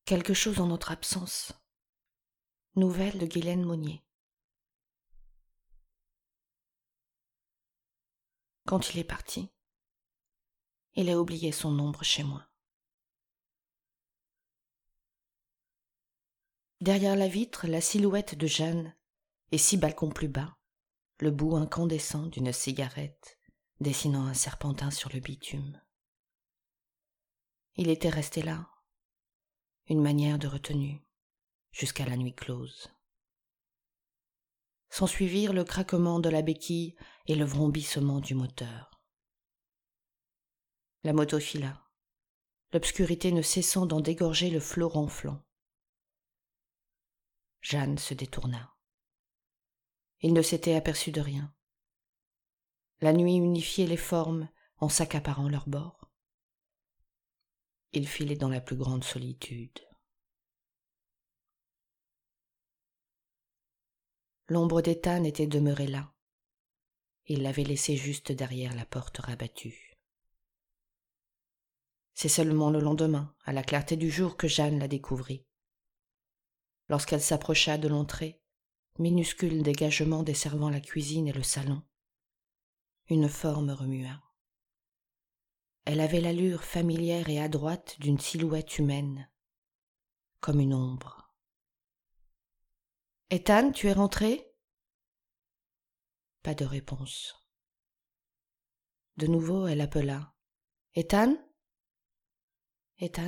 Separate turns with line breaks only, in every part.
Quelque chose en notre absence. Nouvelle de Guylaine Monnier. Quand il est parti, il a oublié son ombre chez moi. Derrière la vitre, la silhouette de Jeanne, et 6 balcons plus bas, le bout incandescent d'une cigarette dessinant un serpentin sur le bitume. Il était resté là, une manière de retenue, jusqu'à la nuit close. S'ensuivirent le craquement de la béquille et le vrombissement du moteur. La moto fila, l'obscurité ne cessant d'en dégorger le flot ronflant. Jeanne se détourna. Il ne s'était aperçu de rien. La nuit unifiait les formes en s'accaparant leurs bords. Il filait dans la plus grande solitude. L'ombre d'Ethan était demeurée là. Il l'avait laissée juste derrière la porte rabattue. C'est seulement le lendemain, à la clarté du jour, que Jeanne la découvrit. Lorsqu'elle s'approcha de l'entrée, minuscule dégagement desservant la cuisine et le salon, une forme remua. Elle avait l'allure familière et adroite d'une silhouette humaine, comme une ombre. « Ethan, tu es rentré ?» Pas de réponse. De nouveau, elle appela. « Ethan ? Ethan ?»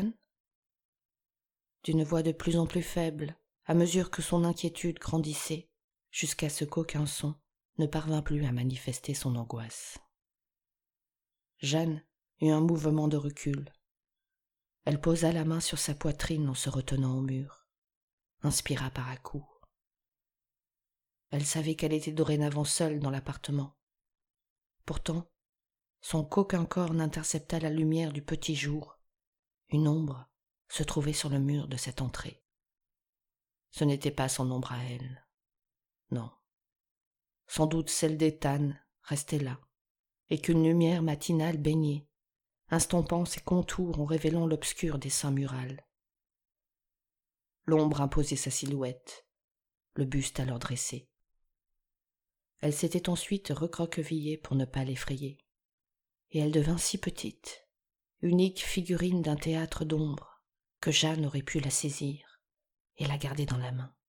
D'une voix de plus en plus faible, à mesure que son inquiétude grandissait, jusqu'à ce qu'aucun son ne parvint plus à manifester son angoisse. Jeanne eut un mouvement de recul. Elle posa la main sur sa poitrine en se retenant au mur, inspira par à-coups. Elle savait qu'elle était dorénavant seule dans l'appartement. Pourtant, sans qu'aucun corps n'interceptât la lumière du petit jour, une ombre se trouvait sur le mur de cette entrée. Ce n'était pas son ombre à elle. Non. Sans doute celle d'Ethan restait là, et qu'une lumière matinale baignait, estompant ses contours en révélant l'obscur dessin mural. L'ombre imposait sa silhouette, le buste alors dressé. Elle s'était ensuite recroquevillée pour ne pas l'effrayer, et elle devint si petite, unique figurine d'un théâtre d'ombre, que Jeanne aurait pu la saisir et la garder dans la main.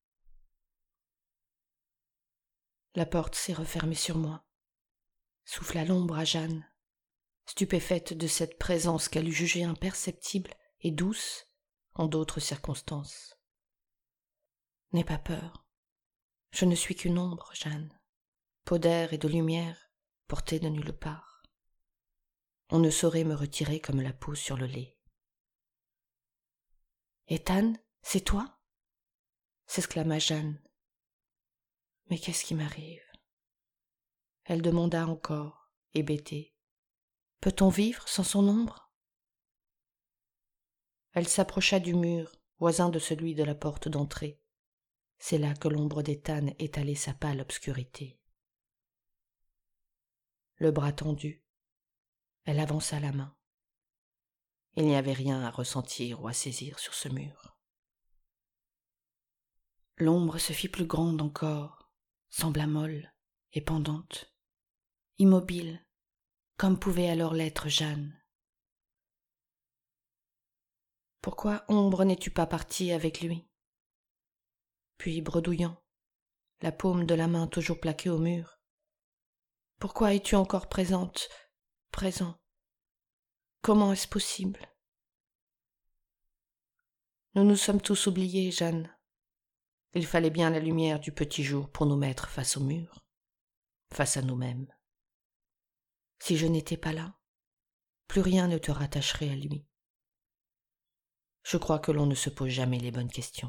La porte s'est refermée sur moi, souffla l'ombre à Jeanne, stupéfaite de cette présence qu'elle eût jugée imperceptible et douce en d'autres circonstances. N'aie pas peur, je ne suis qu'une ombre, Jeanne, peau d'air et de lumière, portée de nulle part. On ne saurait me retirer comme la peau sur le lait. « Ethan, c'est toi ?» s'exclama Jeanne. « Mais qu'est-ce qui m'arrive ?» Elle demanda encore, hébétée. « Peut-on vivre sans son ombre ?» Elle s'approcha du mur, voisin de celui de la porte d'entrée. C'est là que l'ombre d'Ethan étalait sa pâle obscurité. Le bras tendu, elle avança la main. Il n'y avait rien à ressentir ou à saisir sur ce mur. L'ombre se fit plus grande encore, sembla molle et pendante, immobile, comme pouvait alors l'être Jeanne. « Pourquoi, ombre, n'es-tu pas partie avec lui ?» Puis, bredouillant, la paume de la main toujours plaquée au mur, « Pourquoi es-tu encore présente, présent ? Comment est-ce possible ? » Nous nous sommes tous oubliés, Jeanne. Il fallait bien la lumière du petit jour pour nous mettre face au mur, face à nous-mêmes. Si je n'étais pas là, plus rien ne te rattacherait à lui. Je crois que l'on ne se pose jamais les bonnes questions.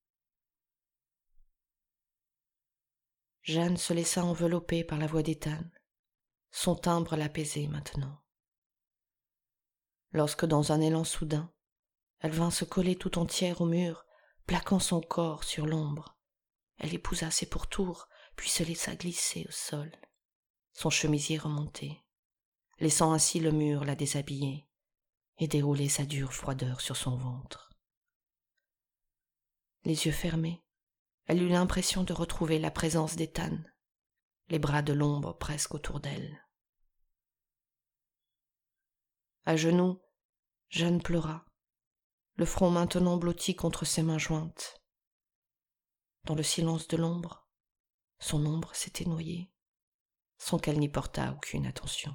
Jeanne se laissa envelopper par la voix d'Ethan. Son timbre l'apaisait maintenant. Lorsque, dans un élan soudain, elle vint se coller tout entière au mur, plaquant son corps sur l'ombre, elle épousa ses pourtours, puis se laissa glisser au sol, son chemisier remonté, laissant ainsi le mur la déshabiller et dérouler sa dure froideur sur son ventre. Les yeux fermés, elle eut l'impression de retrouver la présence d'Ethan, les bras de l'ombre presque autour d'elle. À genoux, Jeanne pleura, le front maintenant blotti contre ses mains jointes. Dans le silence de l'ombre, son ombre s'était noyée, sans qu'elle n'y portât aucune attention.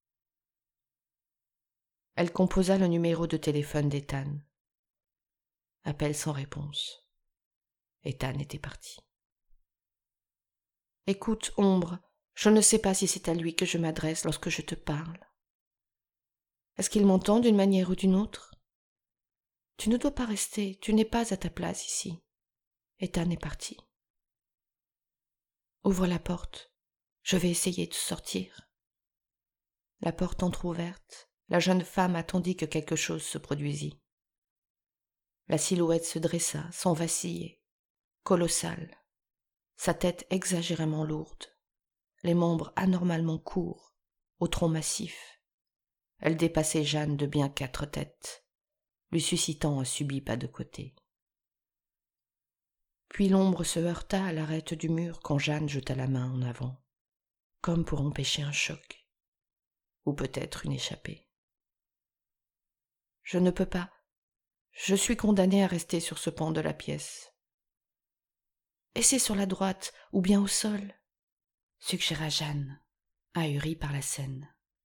Elle composa le numéro de téléphone d'Ethan. Appel sans réponse. Ethan était parti. « Écoute, Ombre, je ne sais pas si c'est à lui que je m'adresse lorsque je te parle. Est-ce qu'il m'entend d'une manière ou d'une autre? Tu ne dois pas rester, tu n'es pas à ta place ici. Ethan est parti. Ouvre la porte, je vais essayer de sortir. » La porte entr'ouverte, la jeune femme attendit que quelque chose se produisît. La silhouette se dressa sans vaciller, colossale, sa tête exagérément lourde, les membres anormalement courts, au tronc massif. Elle dépassait Jeanne de bien 4 têtes, lui suscitant un subit pas de côté. Puis l'ombre se heurta à l'arête du mur quand Jeanne jeta la main en avant, comme pour empêcher un choc, ou peut-être une échappée. « Je ne peux pas. Je suis condamnée à rester sur ce pan de la pièce. »« Et c'est sur la droite, ou bien au sol ?» suggéra Jeanne, ahurie par la scène.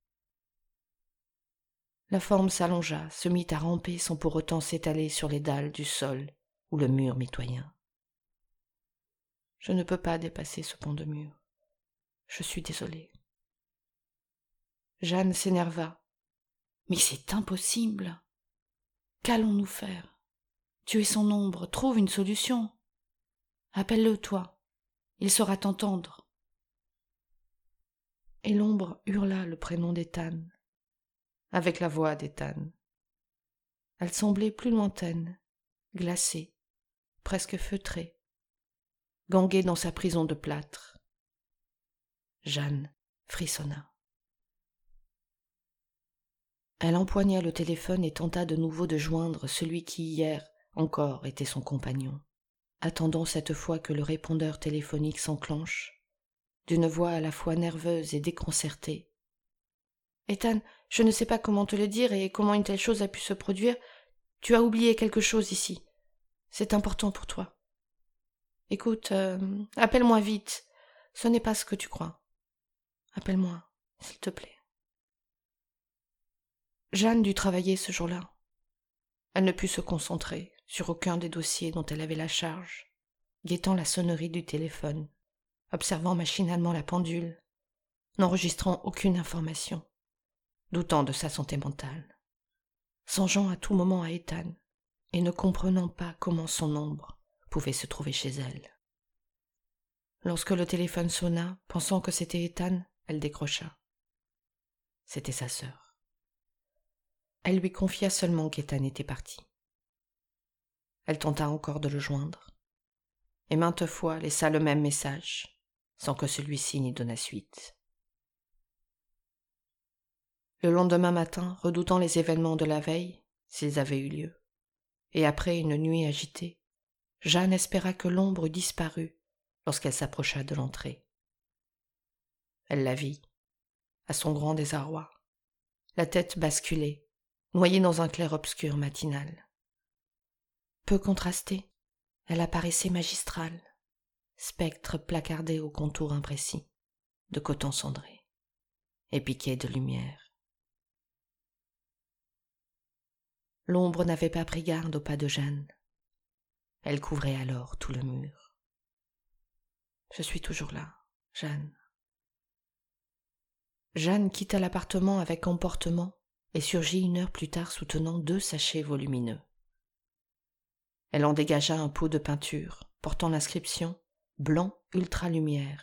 La forme s'allongea, se mit à ramper sans pour autant s'étaler sur les dalles du sol ou le mur mitoyen. « Je ne peux pas dépasser ce pan de mur. Je suis désolée. » Jeanne s'énerva. « Mais c'est impossible. Qu'allons-nous faire? Tu es son ombre, trouve une solution. Appelle-le, toi. Il saura t'entendre. » Et l'ombre hurla le prénom d'Ethan, avec la voix d'Ethan. Elle semblait plus lointaine, glacée, presque feutrée, ganguée dans sa prison de plâtre. Jeanne frissonna. Elle empoigna le téléphone et tenta de nouveau de joindre celui qui hier encore était son compagnon, attendant cette fois que le répondeur téléphonique s'enclenche, d'une voix à la fois nerveuse et déconcertée. « Ethan, je ne sais pas comment te le dire et comment une telle chose a pu se produire. Tu as oublié quelque chose ici. C'est important pour toi. Écoute, appelle-moi vite. Ce n'est pas ce que tu crois. Appelle-moi, s'il te plaît. » Jeanne dut travailler ce jour-là. Elle ne put se concentrer sur aucun des dossiers dont elle avait la charge, guettant la sonnerie du téléphone, observant machinalement la pendule, n'enregistrant aucune information, doutant de sa santé mentale, songeant à tout moment à Ethan et ne comprenant pas comment son ombre pouvait se trouver chez elle. Lorsque le téléphone sonna, pensant que c'était Ethan, elle décrocha. C'était sa sœur. Elle lui confia seulement qu'Ethan était parti. Elle tenta encore de le joindre, et maintes fois laissa le même message, sans que celui-ci n'y donnât suite. Le lendemain matin, redoutant les événements de la veille, s'ils avaient eu lieu, et après une nuit agitée, Jeanne espéra que l'ombre eût disparu lorsqu'elle s'approcha de l'entrée. Elle la vit, à son grand désarroi, la tête basculée, noyée dans un clair-obscur matinal. Peu contrastée, elle apparaissait magistrale, spectre placardé au contour imprécis, de coton cendré, et piqué de lumière. L'ombre n'avait pas pris garde au pas de Jeanne. Elle couvrait alors tout le mur. « Je suis toujours là, Jeanne. » Jeanne quitta l'appartement avec emportement et surgit 1 heure plus tard soutenant 2 sachets volumineux. Elle en dégagea un pot de peinture portant l'inscription « Blanc ultra-lumière »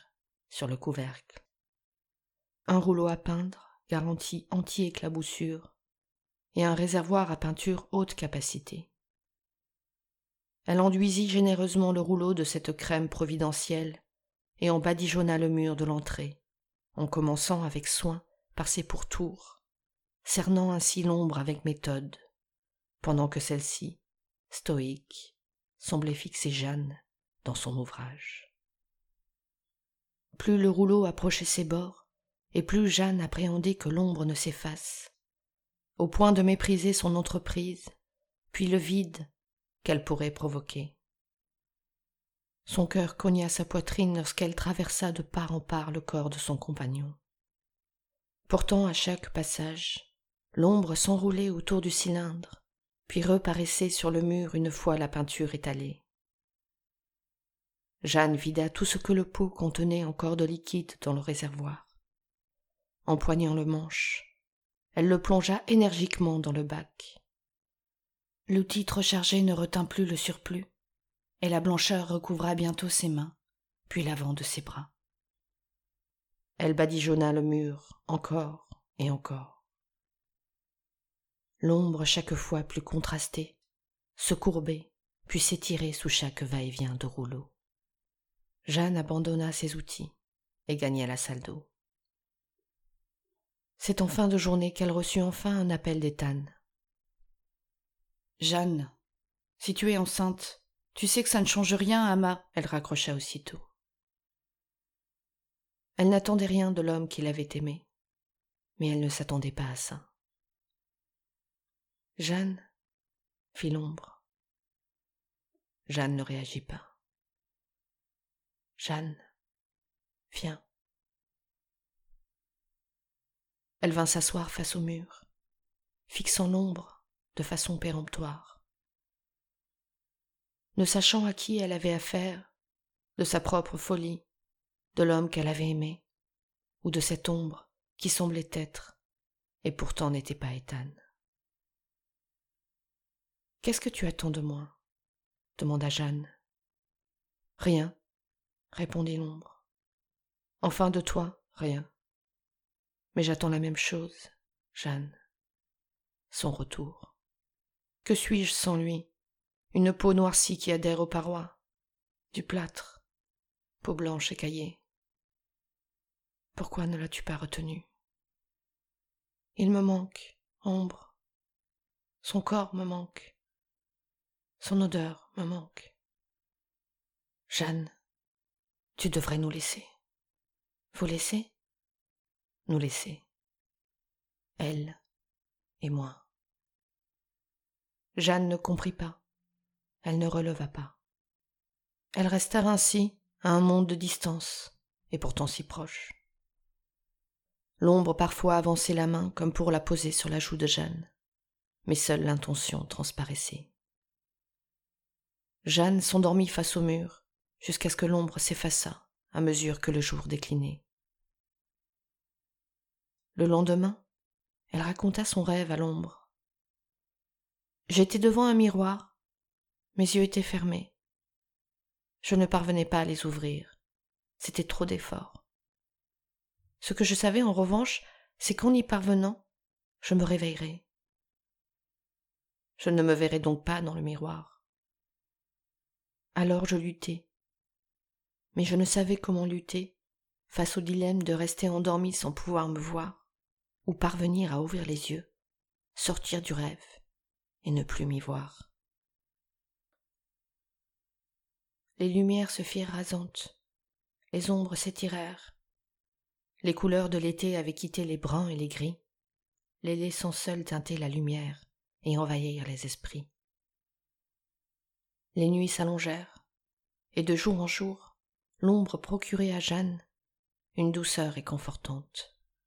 sur le couvercle. Un rouleau à peindre, garantie anti-éclaboussure, et un réservoir à peinture haute capacité. Elle enduisit généreusement le rouleau de cette crème providentielle et en badigeonna le mur de l'entrée, en commençant avec soin par ses pourtours, cernant ainsi l'ombre avec méthode, pendant que celle-ci, stoïque, semblait fixer Jeanne dans son ouvrage. Plus le rouleau approchait ses bords, et plus Jeanne appréhendait que l'ombre ne s'efface, au point de mépriser son entreprise, puis le vide qu'elle pourrait provoquer. Son cœur cogna sa poitrine lorsqu'elle traversa de part en part le corps de son compagnon. Pourtant, à chaque passage, l'ombre s'enroulait autour du cylindre, puis reparaissait sur le mur une fois la peinture étalée. Jeanne vida tout ce que le pot contenait encore de liquide dans le réservoir. Empoignant le manche, elle le plongea énergiquement dans le bac. L'outil trop chargé ne retint plus le surplus, et la blancheur recouvra bientôt ses mains, puis l'avant de ses bras. Elle badigeonna le mur, encore et encore. L'ombre, chaque fois plus contrastée, se courbait, puis s'étirait sous chaque va-et-vient de rouleau. Jeanne abandonna ses outils et gagna la salle d'eau. C'est en fin de journée qu'elle reçut enfin un appel d'Ethan. « Jeanne, si tu es enceinte, tu sais que ça ne change rien à ma... » Elle raccrocha aussitôt. Elle n'attendait rien de l'homme qui l'avait aimée, mais elle ne s'attendait pas à ça. « Jeanne, » fit l'ombre. Jeanne ne réagit pas. « Jeanne, viens. » Elle vint s'asseoir face au mur, fixant l'ombre de façon péremptoire. Ne sachant à qui elle avait affaire, de sa propre folie, de l'homme qu'elle avait aimé, ou de cette ombre qui semblait être, et pourtant n'était pas Ethan. « Qu'est-ce que tu attends de moi ?» demanda Jeanne. « Rien, » répondit l'ombre. « Enfin de toi, rien. Mais j'attends la même chose, Jeanne. Son retour. Que suis-je sans lui? Une peau noircie qui adhère aux parois, du plâtre, peau blanche écaillée. Pourquoi ne l'as-tu pas retenu? Il me manque, ombre. Son corps me manque. Son odeur me manque. Jeanne, tu devrais nous laisser. Vous laisser? Nous laisser. Elle et moi. Jeanne ne comprit pas. Elle ne releva pas. Elle resta ainsi, à un monde de distance, et pourtant si proche. L'ombre parfois avançait la main comme pour la poser sur la joue de Jeanne, mais seule l'intention transparaissait. Jeanne s'endormit face au mur, jusqu'à ce que l'ombre s'effaçât à mesure que le jour déclinait. Le lendemain, elle raconta son rêve à l'ombre. J'étais devant un miroir, mes yeux étaient fermés. Je ne parvenais pas à les ouvrir, c'était trop d'efforts. Ce que je savais en revanche, c'est qu'en y parvenant, je me réveillerais. Je ne me verrais donc pas dans le miroir. Alors je luttai, mais je ne savais comment lutter face au dilemme de rester endormie sans pouvoir me voir, ou parvenir à ouvrir les yeux, sortir du rêve et ne plus m'y voir. Les lumières se firent rasantes, les ombres s'étirèrent, les couleurs de l'été avaient quitté les bruns et les gris, les laissant seuls teinter la lumière et envahir les esprits. Les nuits s'allongèrent, et de jour en jour, l'ombre procurait à Jeanne une douceur réconfortante.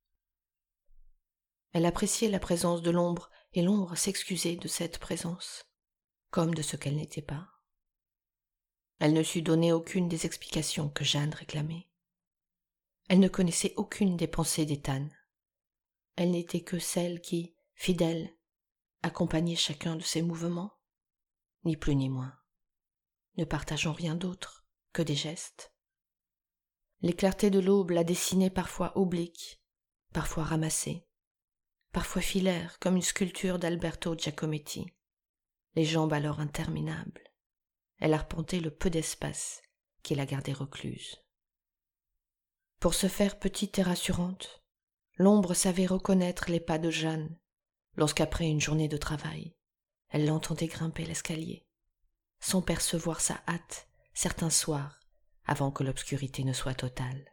Elle appréciait la présence de l'ombre, et l'ombre s'excusait de cette présence, comme de ce qu'elle n'était pas. Elle ne sut donner aucune des explications que Jeanne réclamait. Elle ne connaissait aucune des pensées d'Ethan. Elle n'était que celle qui, fidèle, accompagnait chacun de ses mouvements, ni plus ni moins, ne partageant rien d'autre que des gestes. Les clartés de l'aube la dessinaient parfois oblique, parfois ramassée, parfois filaire comme une sculpture d'Alberto Giacometti, les jambes alors interminables. Elle arpentait le peu d'espace qui la gardait recluse. Pour se faire petite et rassurante, l'ombre savait reconnaître les pas de Jeanne lorsqu'après une journée de travail, elle l'entendait grimper l'escalier, sans percevoir sa hâte certains soirs avant que l'obscurité ne soit totale.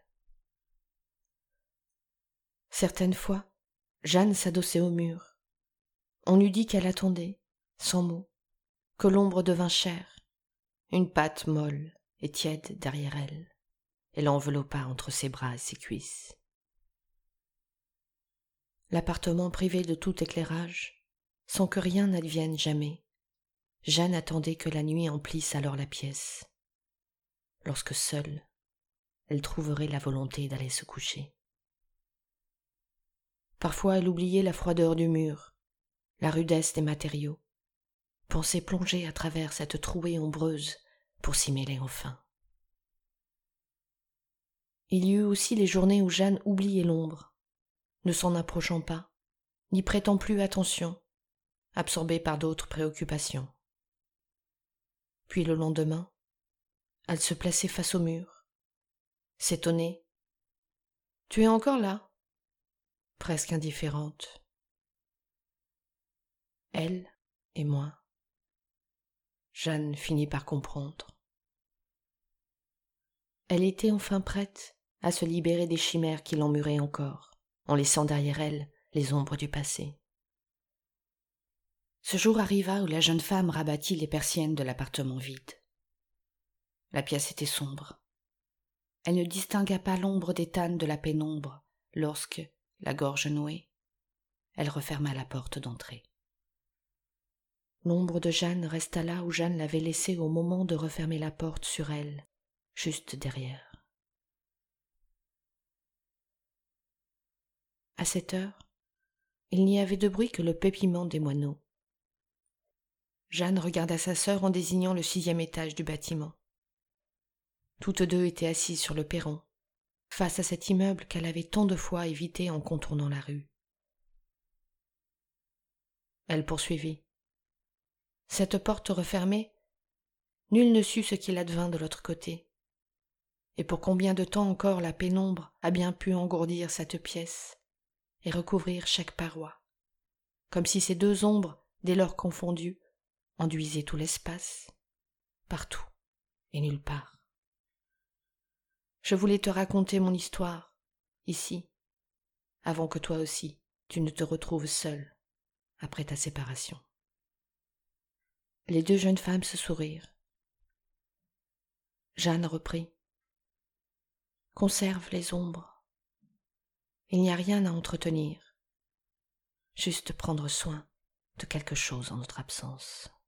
Certaines fois, Jeanne s'adossait au mur. On eût dit qu'elle attendait, sans mots, que l'ombre devint chère, une patte molle et tiède derrière elle, et l'enveloppa entre ses bras et ses cuisses. L'appartement privé de tout éclairage, sans que rien n'advienne jamais, Jeanne attendait que la nuit emplisse alors la pièce, lorsque seule, elle trouverait la volonté d'aller se coucher. Parfois elle oubliait la froideur du mur, la rudesse des matériaux, pensait plonger à travers cette trouée ombreuse pour s'y mêler enfin. Il y eut aussi les journées où Jeanne oubliait l'ombre, ne s'en approchant pas, n'y prêtant plus attention, absorbée par d'autres préoccupations. Puis le lendemain, elle se plaçait face au mur, s'étonnait. « Tu es encore là ?» presque indifférente. Elle et moi. Jeanne finit par comprendre. Elle était enfin prête à se libérer des chimères qui l'emmuraient encore, en laissant derrière elle les ombres du passé. Ce jour arriva où la jeune femme rabattit les persiennes de l'appartement vide. La pièce était sombre. Elle ne distingua pas l'ombre d'éthane de la pénombre lorsque, la gorge nouée, elle referma la porte d'entrée. L'ombre de Jeanne resta là où Jeanne l'avait laissée au moment de refermer la porte sur elle, juste derrière. À cette heure, il n'y avait de bruit que le pépillement des moineaux. Jeanne regarda sa sœur en désignant le 6e étage du bâtiment. Toutes deux étaient assises sur le perron, face à cet immeuble qu'elle avait tant de fois évité en contournant la rue. Elle poursuivit. Cette porte refermée, nul ne sut ce qu'il advint de l'autre côté. Et pour combien de temps encore la pénombre a bien pu engourdir cette pièce et recouvrir chaque paroi, comme si ces deux ombres, dès lors confondues, enduisaient tout l'espace, partout et nulle part. Je voulais te raconter mon histoire, ici, avant que toi aussi tu ne te retrouves seule après ta séparation. Les deux jeunes femmes se sourirent. Jeanne reprit. Conserve les ombres. Il n'y a rien à entretenir, juste prendre soin de quelque chose en notre absence.